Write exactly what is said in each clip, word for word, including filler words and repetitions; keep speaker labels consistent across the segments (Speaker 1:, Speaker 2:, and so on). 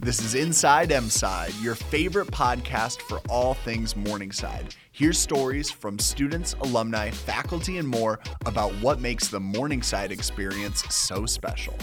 Speaker 1: This is Inside M-Side, your favorite podcast for all things Morningside. Hear stories from students, alumni, faculty, and more about what makes the Morningside experience so special.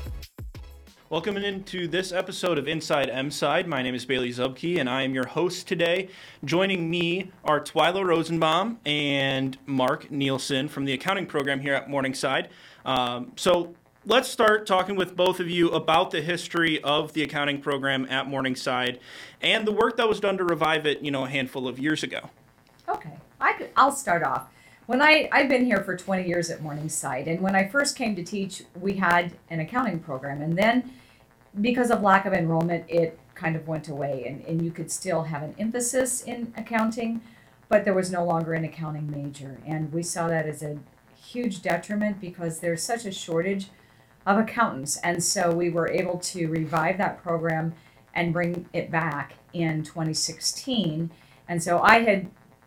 Speaker 2: Welcome into this episode of Inside M-Side. My name is Bailey Zubke, and I am your host today. Joining me are Twyla Rosenbaum and Mark Nielsen from the accounting program here at Morningside. Um, so let's start talking with both of you about the history of the accounting program at Morningside and the work that was done to revive it, you know, a handful of years ago.
Speaker 3: Okay, I could, I'll start off. When I, I've been here for twenty years at Morningside, and when I first came to teach, we had an accounting program, and then because of lack of enrollment, it kind of went away, and, and you could still have an emphasis in accounting, but there was no longer an accounting major, and we saw that as a huge detriment because there's such a shortage of accountants, and so we were able to revive that program and bring it back in twenty sixteen. And so I had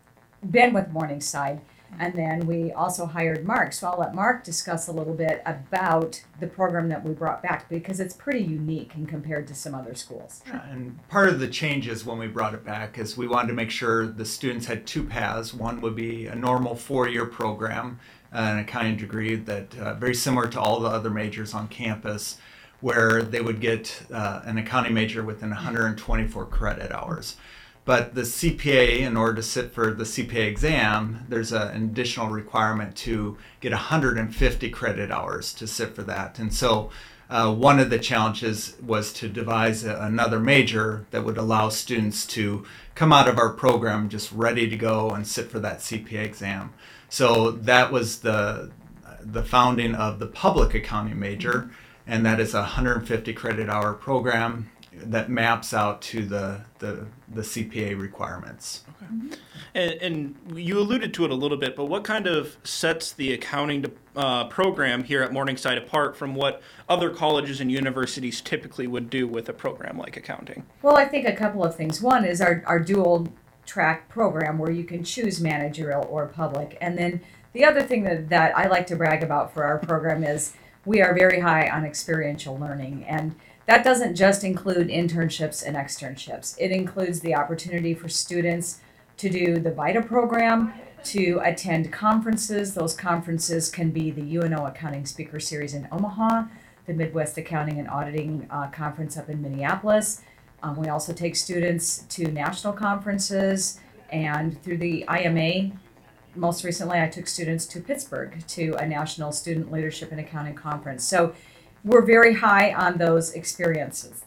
Speaker 3: been with Morningside, and then we also hired Mark. So I'll let Mark discuss a little bit about the program that we brought back because it's pretty unique and compared to some other schools.
Speaker 4: And part of the changes when we brought it back is we wanted to make sure the students had two paths. One would be a normal four-year program, an accounting degree that uh, very similar to all the other majors on campus, where they would get uh, an accounting major within one hundred twenty-four credit hours. But the C P A, in order to sit for the C P A exam, there's a, an additional requirement to get one hundred fifty credit hours to sit for that. And so uh, one of the challenges was to devise a, another major that would allow students to come out of our program just ready to go and sit for that C P A exam. So that was the the founding of the public accounting major, and that is a one hundred fifty credit hour program that maps out to the the, the C P A requirements.
Speaker 2: Okay. Mm-hmm. And, and you alluded to it a little bit, but what kind of sets the accounting uh, program here at Morningside apart from what other colleges and universities typically would do with a program like accounting?
Speaker 3: Well, I think a couple of things. One is our, our dual track program where you can choose managerial or public. And then the other thing that, that I like to brag about for our program is we are very high on experiential learning. And that doesn't just include internships and externships. It includes the opportunity for students to do the VITA program, to attend conferences. Those conferences can be the U N O Accounting Speaker Series in Omaha, the Midwest Accounting and Auditing uh, Conference up in Minneapolis. Um, we also take students to national conferences, and through the I M A, most recently I took students to Pittsburgh to a National Student Leadership and Accounting Conference. So we're very high on those experiences.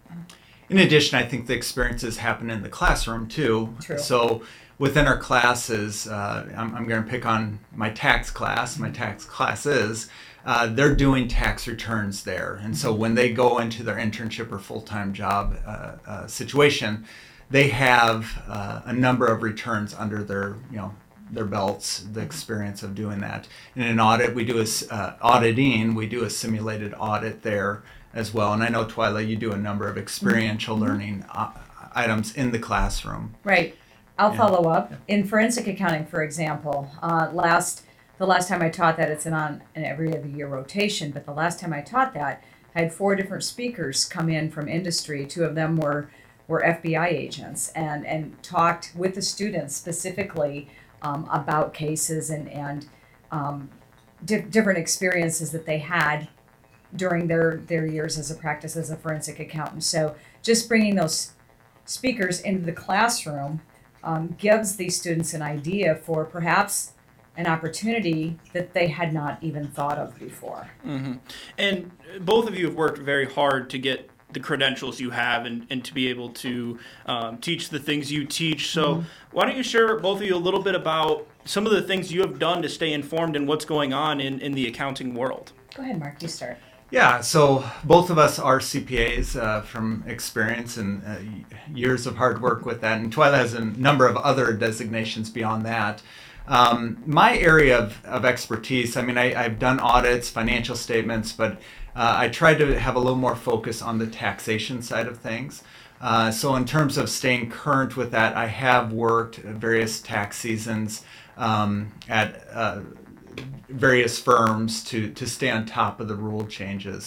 Speaker 4: In addition, I think the experiences happen in the classroom too.
Speaker 3: True.
Speaker 4: So within our classes, uh, I'm, I'm going to pick on my tax class, my tax classes, uh, they're doing tax returns there. And so when they go into their internship or full-time job uh, uh, situation, they have uh, a number of returns under their, you know, their belts, the experience of doing that. In an audit, we do a uh, auditing, we do a simulated audit there as well. And I know, Twyla, you do a number of experiential mm-hmm. learning uh, items in the classroom.
Speaker 3: Right. I'll
Speaker 4: yeah.
Speaker 3: follow up. In forensic accounting, for example, uh, last the last time I taught that, it's an on an every other year rotation, but the last time I taught that, I had four different speakers come in from industry. Two of them were, were F B I agents and, and talked with the students specifically Um, about cases and, and um, di- different experiences that they had during their, their years as a practice as a forensic accountant. So just bringing those speakers into the classroom um, gives these students an idea for perhaps an opportunity that they had not even thought of before.
Speaker 2: Mm-hmm. And both of you have worked very hard to get the credentials you have and, and to be able to um, teach the things you teach. So mm-hmm. why don't you share, both of you, a little bit about some of the things you have done to stay informed in what's going on in, in the accounting world?
Speaker 3: Go ahead, Mark, you start.
Speaker 4: Yeah, so both of us are C P As uh, from experience and uh, years of hard work with that. And Twyla has a number of other designations beyond that. Um, my area of, of expertise, I mean, I, I've done audits, financial statements, but uh, I tried to have a little more focus on the taxation side of things. Uh, so in terms of staying current with that, I have worked various tax seasons um, at uh, various firms to, to stay on top of the rule changes.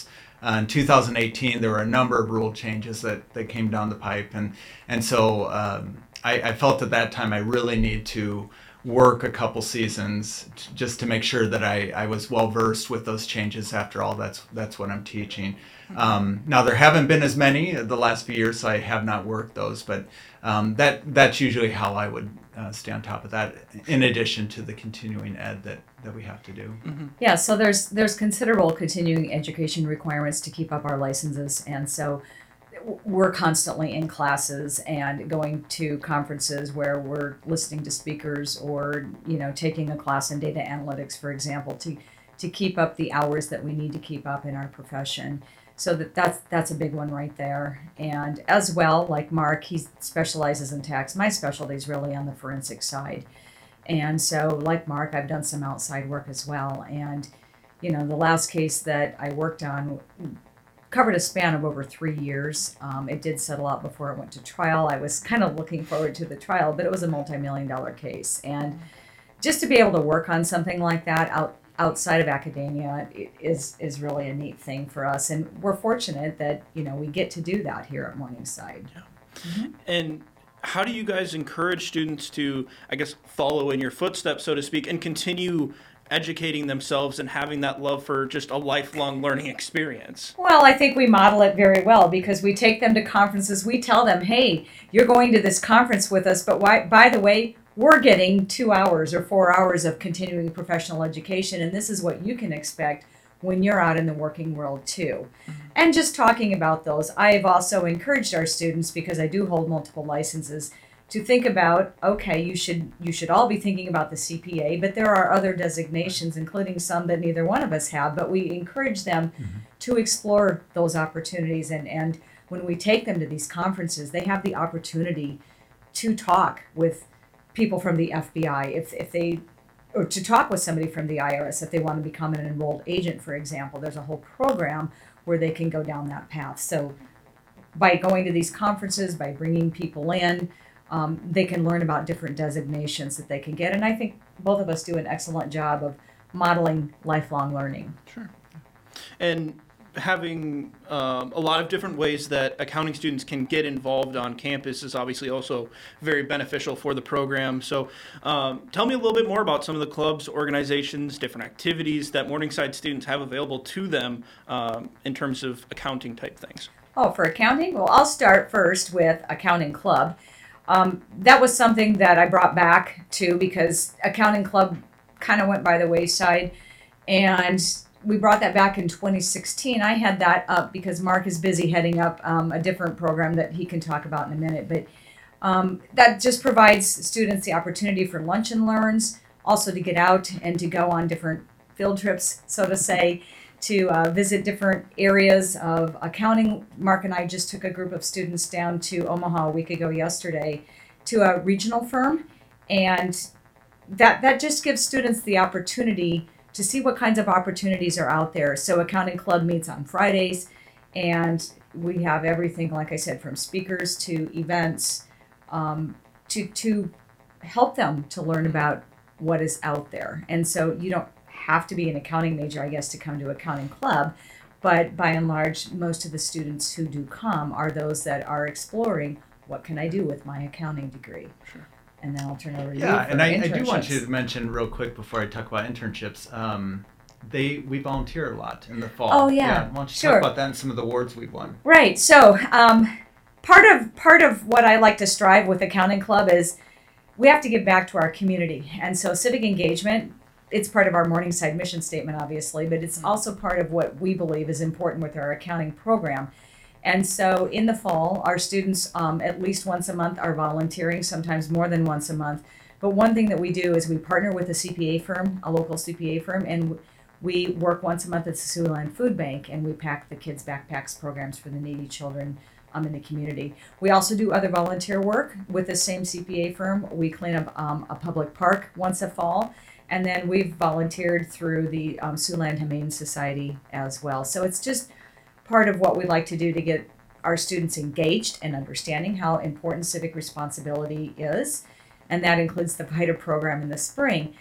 Speaker 4: Uh, in two thousand eighteen, there were a number of rule changes that, that came down the pipe. And, and so um, I, I felt at that time I really need to work a couple seasons t- just to make sure that I, I was well versed with those changes. After all, that's that's what I'm teaching. Um, now there haven't been as many the last few years, so I have not worked those, but um, that that's usually how I would uh, stay on top of that, in addition to the continuing ed that, that we have to do.
Speaker 2: Mm-hmm.
Speaker 3: Yeah, so there's there's considerable continuing education requirements to keep up our licenses, and so we're constantly in classes and going to conferences where we're listening to speakers, or you know taking a class in data analytics, for example, to to keep up the hours that we need to keep up in our profession. So that that's that's a big one right there. And as well, like Mark, he specializes in tax. My specialty is really on the forensic side. And so like Mark, I've done some outside work as well. And you know, the last case that I worked on covered a span of over three years. Um, it did settle out before it went to trial. I was kind of looking forward to the trial, but it was a multi-million dollar case. And just to be able to work on something like that out outside of academia is is really a neat thing for us, and we're fortunate that you know we get to do that here at Morningside.
Speaker 2: Yeah. Mm-hmm. And how do you guys encourage students to, I guess, follow in your footsteps, so to speak, and continue educating themselves and having that love for just a lifelong learning experience?
Speaker 3: Well, I think we model it very well because we take them to conferences. We tell them, hey, you're going to this conference with us, but why, by the way, we're getting two hours or four hours of continuing professional education, and this is what you can expect when you're out in the working world too. Mm-hmm. And just talking about those, I've also encouraged our students, because I do hold multiple licenses, to think about, okay, you should you should all be thinking about the C P A, but there are other designations, including some that neither one of us have, but we encourage them mm-hmm. to explore those opportunities. And, and when we take them to these conferences, they have the opportunity to talk with people from the F B I, if if they, or to talk with somebody from the I R S if they want to become an enrolled agent, for example. There's a whole program where they can go down that path. So by going to these conferences, by bringing people in, um, they can learn about different designations that they can get. And I think both of us do an excellent job of modeling lifelong learning.
Speaker 2: Sure. And having um, a lot of different ways that accounting students can get involved on campus is obviously also very beneficial for the program. So um, tell me a little bit more about some of the clubs, organizations, different activities that Morningside students have available to them um, in terms of accounting type things.
Speaker 3: Oh, for accounting? Well, I'll start first with Accounting Club. Um, that was something that I brought back to because Accounting Club kind of went by the wayside, and we brought that back in twenty sixteen. I had that up because Mark is busy heading up um, a different program that he can talk about in a minute. But um, that just provides students the opportunity for lunch and learns, also to get out and to go on different field trips, so to say, to uh, visit different areas of accounting. Mark and I just took a group of students down to Omaha a week ago yesterday to a regional firm. And that that just gives students the opportunity to see what kinds of opportunities are out there. So Accounting Club meets on Fridays, and we have everything, like I said, from speakers to events, um, to to help them to learn about what is out there. And so you don't have to be an accounting major, I guess, to come to Accounting Club, but by and large, most of the students who do come are those that are exploring, what can I do with my accounting degree? Sure. And then I'll turn over to
Speaker 4: yeah,
Speaker 3: you for
Speaker 4: and I, I do want
Speaker 3: internships.
Speaker 4: you to mention real quick before I talk about internships. Um, they we volunteer a lot in the fall.
Speaker 3: Oh yeah,
Speaker 4: Why don't you
Speaker 3: sure.
Speaker 4: talk about that and some of the awards we've won?
Speaker 3: Right. So um, part of part of what I like to strive with Accounting Club is we have to give back to our community, and so civic engagement. It's part of our Morningside mission statement, obviously, but it's also part of what we believe is important with our accounting program. And so in the fall, our students um, at least once a month are volunteering, sometimes more than once a month. But one thing that we do is we partner with a C P A firm, a local C P A firm, and we work once a month at the Siouxland Food Bank, and we pack the kids' backpacks programs for the needy children um, in the community. We also do other volunteer work with the same C P A firm. We clean up um, a public park once a fall, and then we've volunteered through the um, Siouxland Humane Society as well. So it's just part of what we like to do to get our students engaged and understanding how important civic responsibility is, and that includes the VITA program in the spring.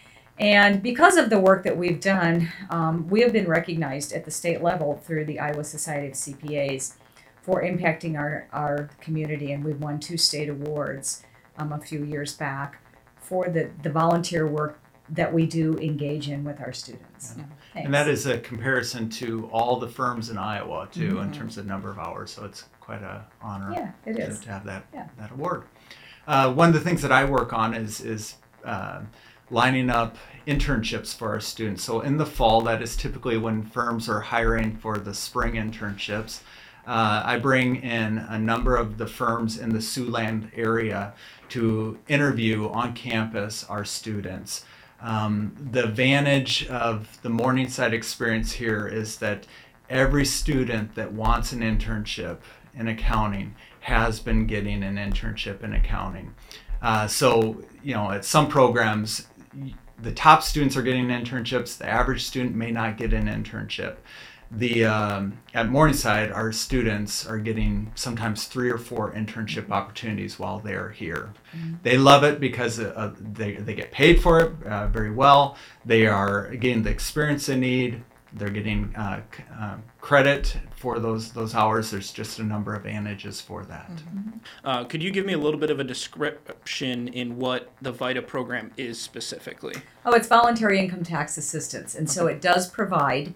Speaker 3: And because of the work that we've done, um, we have been recognized at the state level through the Iowa Society of C P As for impacting our, our community. And we've won two state awards um, a few years back for the, the volunteer work that we do engage in with our students.
Speaker 4: Yeah.
Speaker 3: Thanks.
Speaker 4: And that is a comparison to all the firms in Iowa, too,
Speaker 3: Mhm.
Speaker 4: in terms of number of hours. So it's quite a honor
Speaker 3: Yeah, it
Speaker 4: to,
Speaker 3: is.
Speaker 4: to have that,
Speaker 3: Yeah.
Speaker 4: that award. Uh, one of the things that I work on is, is uh, lining up internships for our students. So in the fall, that is typically when firms are hiring for the spring internships. Uh, I bring in a number of the firms in the Siouxland area to interview on campus our students. Um, the advantage of the Morningside experience here is that every student that wants an internship in accounting has been getting an internship in accounting. Uh, so, you know, at some programs, the top students are getting internships, the average student may not get an internship. The um, at Morningside, our students are getting sometimes three or four internship opportunities while they're here. Mm-hmm. They love it because uh, they, they get paid for it uh, very well. They are getting the experience they need. They're getting uh, c- uh, credit for those those hours. There's just a number of advantages for that.
Speaker 3: Mm-hmm.
Speaker 2: Uh, could you give me a little bit of a description in what the VITA program is specifically?
Speaker 3: Oh, it's voluntary income tax assistance. And so it does provide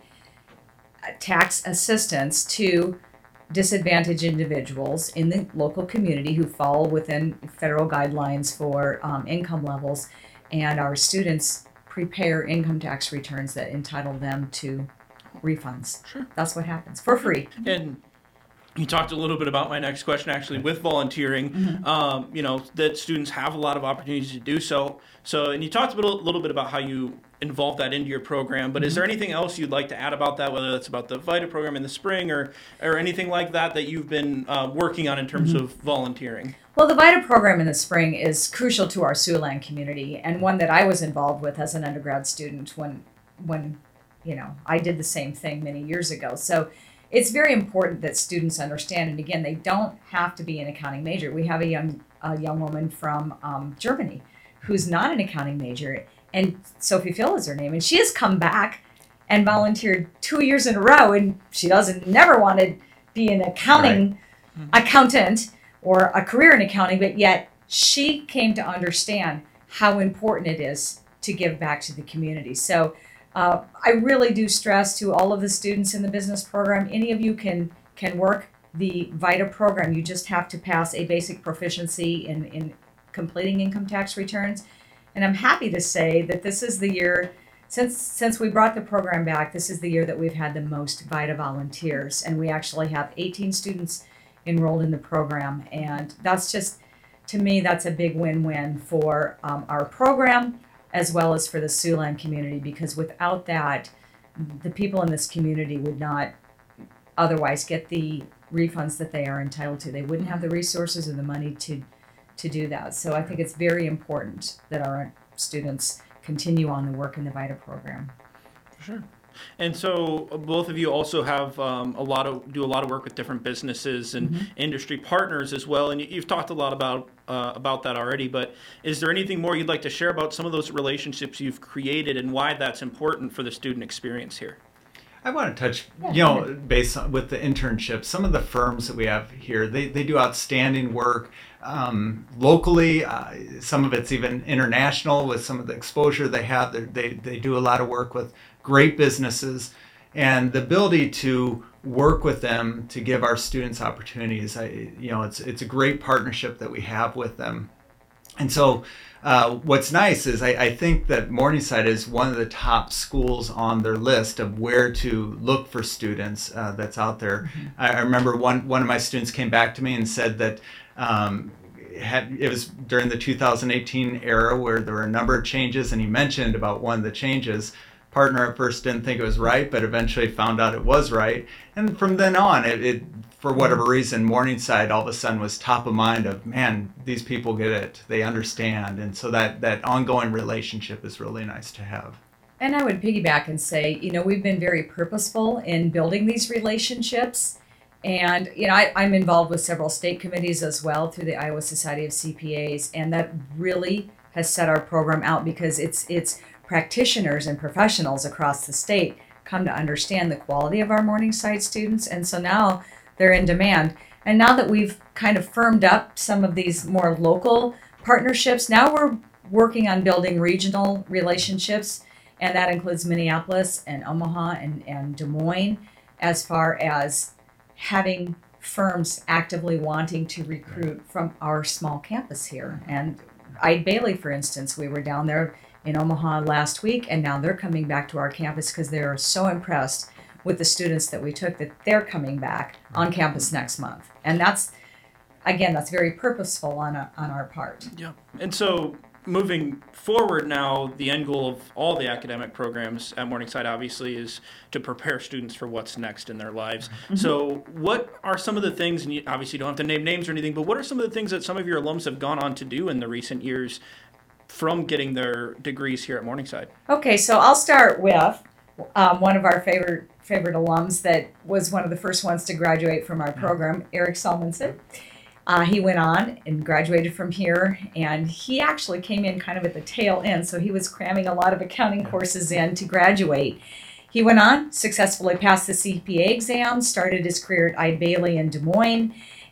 Speaker 3: tax assistance to disadvantaged individuals in the local community who fall within federal guidelines for um, income levels. And our students prepare income tax returns that entitle them to refunds.
Speaker 2: Sure.
Speaker 3: That's what happens for free.
Speaker 2: And you talked a little bit about my next question, actually, with volunteering. Mm-hmm. Um, you know, that students have a lot of opportunities to do so. So, and you talked a little, little bit about how you involve that into your program. But mm-hmm. is there anything else you'd like to add about that, whether that's about the VITA program in the spring or or anything like that that you've been uh, working on in terms mm-hmm. of volunteering?
Speaker 3: Well, the VITA program in the spring is crucial to our Siouxland community, and one that I was involved with as an undergrad student when when you know I did the same thing many years ago. So it's very important that students understand, and again, they don't have to be an accounting major. We have a young a young woman from um, Germany who's not an accounting major, and Sophie Phil is her name, and she has come back and volunteered two years in a row, and she doesn't never want to be an accounting right. mm-hmm. accountant or a career in accounting, but yet she came to understand how important it is to give back to the community. So uh, I really do stress to all of the students in the business program, any of you can can work the VITA program. You just have to pass a basic proficiency in, in completing income tax returns. And I'm happy to say that this is the year, since since we brought the program back, this is the year that we've had the most VITA volunteers. And we actually have eighteen students enrolled in the program. And that's just, to me, that's a big win-win for um, our program as well as for the Siouxland community, because without that, the people in this community would not otherwise get the refunds that they are entitled to. They wouldn't have the resources or the money to to do that. So I think it's very important that our students continue on the work in the VITA program.
Speaker 2: Sure. And so uh, both of you also have um, a lot of do a lot of work with different businesses and mm-hmm. industry partners as well. And you, you've talked a lot about uh, about that already. But is there anything more you'd like to share about some of those relationships you've created and why that's important for the student experience here?
Speaker 4: I want to touch, you know, based on with the internships, some of the firms that we have here, they, they do outstanding work um, locally. Uh, some of it's even international with some of the exposure they have. They're, they they do a lot of work with great businesses, and the ability to work with them to give our students opportunities. I, you know, it's it's a great partnership that we have with them. And so uh, what's nice is I, I think that Morningside is one of the top schools on their list of where to look for students uh, that's out there. Mm-hmm. I, I remember one, one of my students came back to me and said that um, had, it was during the two thousand eighteen era where there were a number of changes, and he mentioned about one of the changes. Partner at first didn't think it was right, but eventually found out it was right. And from then on, it, it for whatever reason, Morningside all of a sudden was top of mind of, man, these people get it. They understand. And so that, that ongoing relationship is really nice to have.
Speaker 3: And I would piggyback and say, you know, we've been very purposeful in building these relationships. And, you know, I, I'm involved with several state committees as well through the Iowa Society of C P As. And that really has set our program out because it's it's practitioners and professionals across the state come to understand the quality of our Morningside students. And so now they're in demand. And now that we've kind of firmed up some of these more local partnerships, now we're working on building regional relationships. And that includes Minneapolis and Omaha and, and Des Moines, as far as having firms actively wanting to recruit from our small campus here. And Eide Bailly, for instance, we were down there in Omaha last week, and now they're coming back to our campus because they're so impressed with the students that we took that they're coming back on campus next month. And that's, again, that's very purposeful on a, on our part.
Speaker 2: Yeah. And so moving forward now, the end goal of all the academic programs at Morningside obviously is to prepare students for what's next in their lives. Mm-hmm. So what are some of the things, and you obviously don't have to name names or anything, but what are some of the things that some of your alums have gone on to do in the recent years from getting their degrees here at Morningside?
Speaker 3: Okay, so I'll start with um, one of our favorite favorite alums that was one of the first ones to graduate from our program, Eric Salmonson. Uh, he went on and graduated from here, and he actually came in kind of at the tail end, so he was cramming a lot of accounting courses in to graduate. He went on, successfully passed the C P A exam, started his career at Eide Bailly in Des Moines,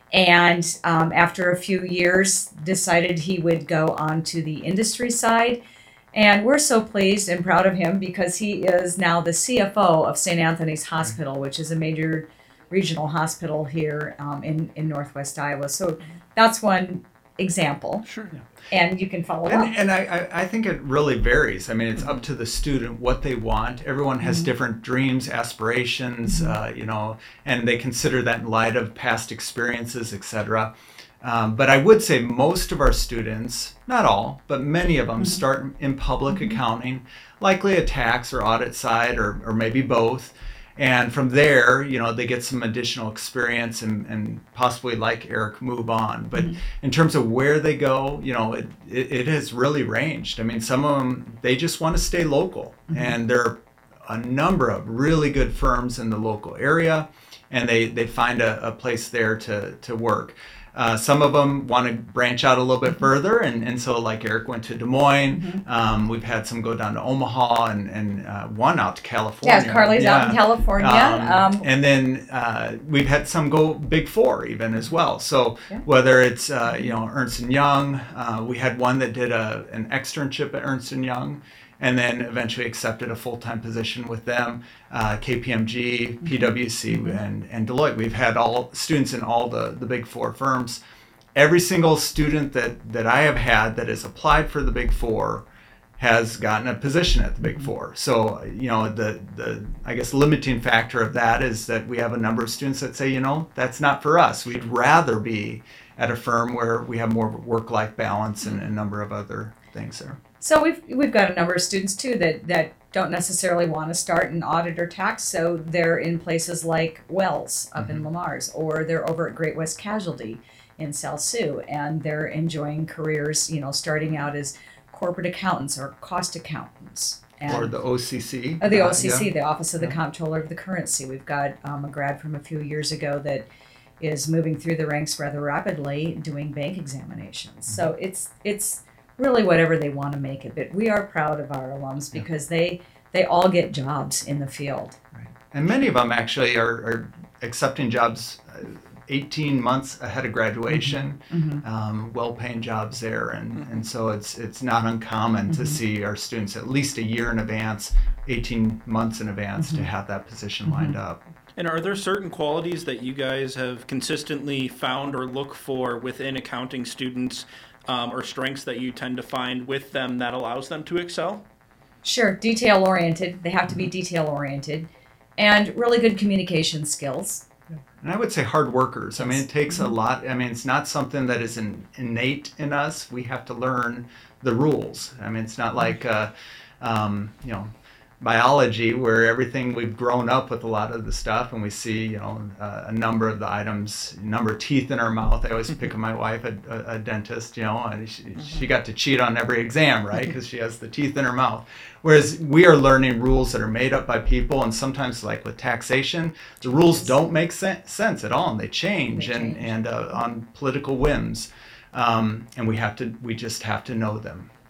Speaker 3: and um, after a few years decided he would go on to the industry side. And we're so pleased and proud of him because he is now the C F O of Saint Anthony's Hospital, which is a major regional hospital here um, in, in Northwest Iowa. So that's one example.
Speaker 2: Sure. Yeah.
Speaker 3: And you can follow
Speaker 4: and,
Speaker 3: up.
Speaker 4: And I, I think it really varies. I mean, it's up to the student what they want. Everyone has mm-hmm. different dreams, aspirations, mm-hmm. uh, you know, and they consider that in light of past experiences, et cetera. Um, but I would say most of our students, not all, but many of them mm-hmm. start in public mm-hmm. accounting, likely a tax or audit side, or, or maybe both. And from there, you know, they get some additional experience and, and possibly, like Eric, move on. But mm-hmm. in terms of where they go, you know, it, it, it has really ranged. I mean, some of them, they just want to stay local. Mm-hmm. And there are a number of really good firms in the local area, and they, they find a, a place there to, to work. Uh, some of them want to branch out a little bit further, and, and so like Eric went to Des Moines. Mm-hmm. Um, we've had some go down to Omaha, and, and uh, one out to California.
Speaker 3: Yeah, Carly's yeah. out in California.
Speaker 4: Um,
Speaker 3: um,
Speaker 4: and then uh, we've had some go Big Four even as well. So yeah. whether it's uh, you know Ernst and Young, uh, we had one that did a an externship at Ernst and Young, and then eventually accepted a full-time position with them, uh, K P M G, P W C, mm-hmm. and, and Deloitte. We've had all students in all the, the big four firms. Every single student that, that I have had that has applied for the big four has gotten a position at the big four. So, you know, the, the I guess limiting factor of that is that we have a number of students that say, you know, that's not for us. We'd rather be at a firm where we have more work-life balance and a number of other things there.
Speaker 3: So we've we've got a number of students too that, that don't necessarily want to start in audit or tax, so they're in places like Wells up mm-hmm. in Lamars, or they're over at Great West Casualty in South Sioux, and they're enjoying careers, you know, starting out as corporate accountants or cost accountants. And
Speaker 4: or the O C C.
Speaker 3: Oh, the O C C,
Speaker 4: uh, yeah.
Speaker 3: the Office of the
Speaker 4: yeah.
Speaker 3: Comptroller of the Currency. We've got um, a grad from a few years ago that is moving through the ranks rather rapidly doing bank examinations. Mm-hmm. So it's it's really whatever they want to make it. But we are proud of our alums because yeah. they they all get jobs in the field.
Speaker 4: Right. And many of them actually are, are accepting jobs eighteen months ahead of graduation, mm-hmm. um, well-paying jobs there. And, mm-hmm. and so it's it's not uncommon mm-hmm. to see our students at least a year in advance, eighteen months in advance mm-hmm. to have that position mm-hmm. lined up.
Speaker 2: And are there certain qualities that you guys have consistently found or look for within accounting students, um, or strengths that you tend to find with them that allows them to excel?
Speaker 3: Sure. Detail-oriented. They have to be detail-oriented. And really good communication skills.
Speaker 4: And I would say hard workers. I mean, it takes a lot. I mean, it's not something that is in, innate in us. We have to learn the rules. I mean, it's not like, uh, um, you know, biology where everything we've grown up with a lot of the stuff, and we see, you know, uh, a number of the items, number of teeth in our mouth. I always pick on my wife, a, a, a dentist, you know, and she, mm-hmm. she got to cheat on every exam, right? Because she has the teeth in her mouth. Whereas we are learning rules that are made up by people, and sometimes, like with taxation, the rules don't make sen- sense at all, and they change, they change. and and uh, on political whims, um, and we have to we just have to know them.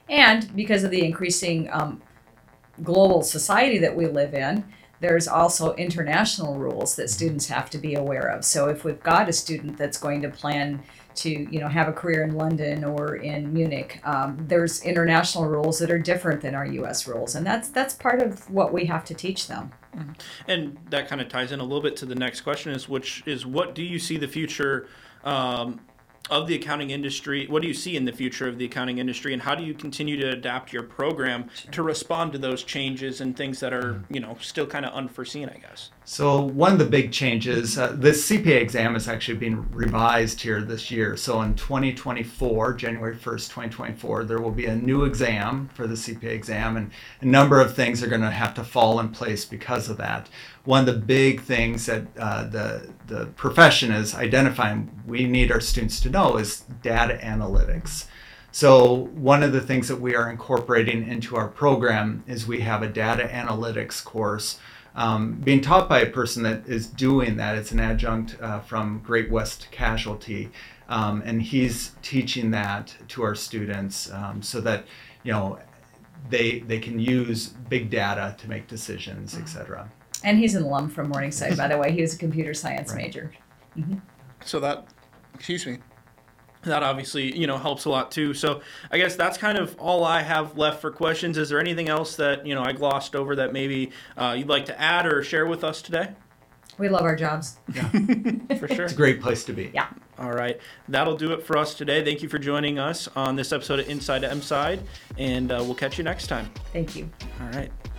Speaker 3: And because of the increasing um, global society that we live in, there's also international rules that students have to be aware of. So if we've got a student that's going to plan to, you know, have a career in London or in Munich, um, there's international rules that are different than our U S rules, and that's that's part of what we have to teach them.
Speaker 2: And that kind of ties in a little bit to the next question, is which is what do you see the future um, of the accounting industry? What do you see in the future of the accounting industry, and how do you continue to adapt your program sure. to respond to those changes and things that are, you know, still kind of unforeseen, I guess?
Speaker 4: So one of the big changes, uh, this C P A exam is actually being revised here this year. So in twenty twenty-four, January first, twenty twenty-four, there will be a new exam for the C P A exam, and a number of things are going to have to fall in place because of that. One of the big things that uh, the, the profession is identifying we need our students to know is data analytics. So one of the things that we are incorporating into our program is we have a data analytics course Um, being taught by a person that is doing that. It's an adjunct uh, from Great West Casualty, um, and he's teaching that to our students um, so that, you know, they they can use big data to make decisions, et cetera.
Speaker 3: And he's an alum from Morningside, by the way. He was a computer science
Speaker 4: Right.
Speaker 3: major. Mm-hmm.
Speaker 2: So that, excuse me, that obviously, you know, helps a lot too. So I guess that's kind of all I have left for questions. Is there anything else that, you know, I glossed over that maybe uh, you'd like to add or share with us today?
Speaker 3: We love our jobs.
Speaker 4: Yeah,
Speaker 2: For sure.
Speaker 4: it's a great place to be.
Speaker 3: Yeah.
Speaker 2: All right. That'll do it for us today. Thank you for joining us on this episode of Inside M-Side, and uh, we'll catch you next time.
Speaker 3: Thank you.
Speaker 2: All right.